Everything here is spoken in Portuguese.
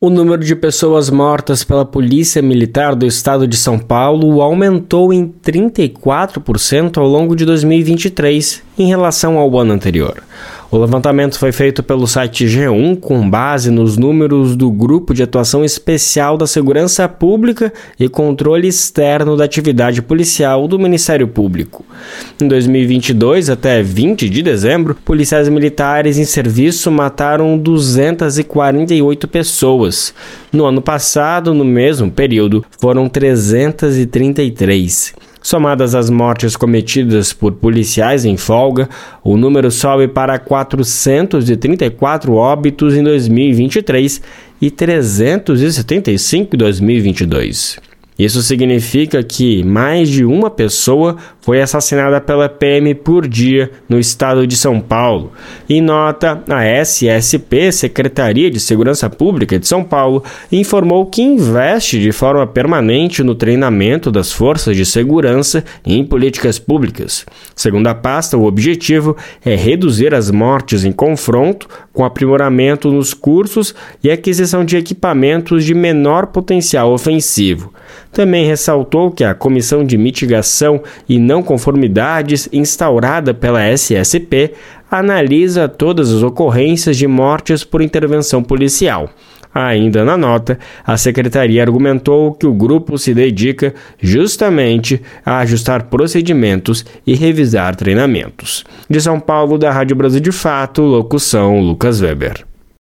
O número de pessoas mortas pela Polícia Militar do Estado de São Paulo aumentou em 34% ao longo de 2023, em relação ao ano anterior. O levantamento foi feito pelo site G1 com base nos números do Grupo de Atuação Especial da Segurança Pública e Controle Externo da Atividade Policial do Ministério Público. Em 2022, até 20 de dezembro, policiais militares em serviço mataram 248 pessoas. No ano passado, no mesmo período, foram 333. Somadas as mortes cometidas por policiais em folga, o número sobe para 434 óbitos em 2023 e 375 em 2022. Isso significa que mais de uma pessoa foi assassinada pela PM por dia no estado de São Paulo. Em nota, a SSP, Secretaria de Segurança Pública de São Paulo, informou que investe de forma permanente no treinamento das forças de segurança e em políticas públicas. Segundo a pasta, o objetivo é reduzir as mortes em confronto, com aprimoramento nos cursos e aquisição de equipamentos de menor potencial ofensivo. Também ressaltou que a Comissão de Mitigação e Não Conformidades, instaurada pela SSP, analisa todas as ocorrências de mortes por intervenção policial. Ainda na nota, a Secretaria argumentou que o grupo se dedica justamente a ajustar procedimentos e revisar treinamentos. De São Paulo, da Rádio Brasil de Fato, locução Lucas Weber.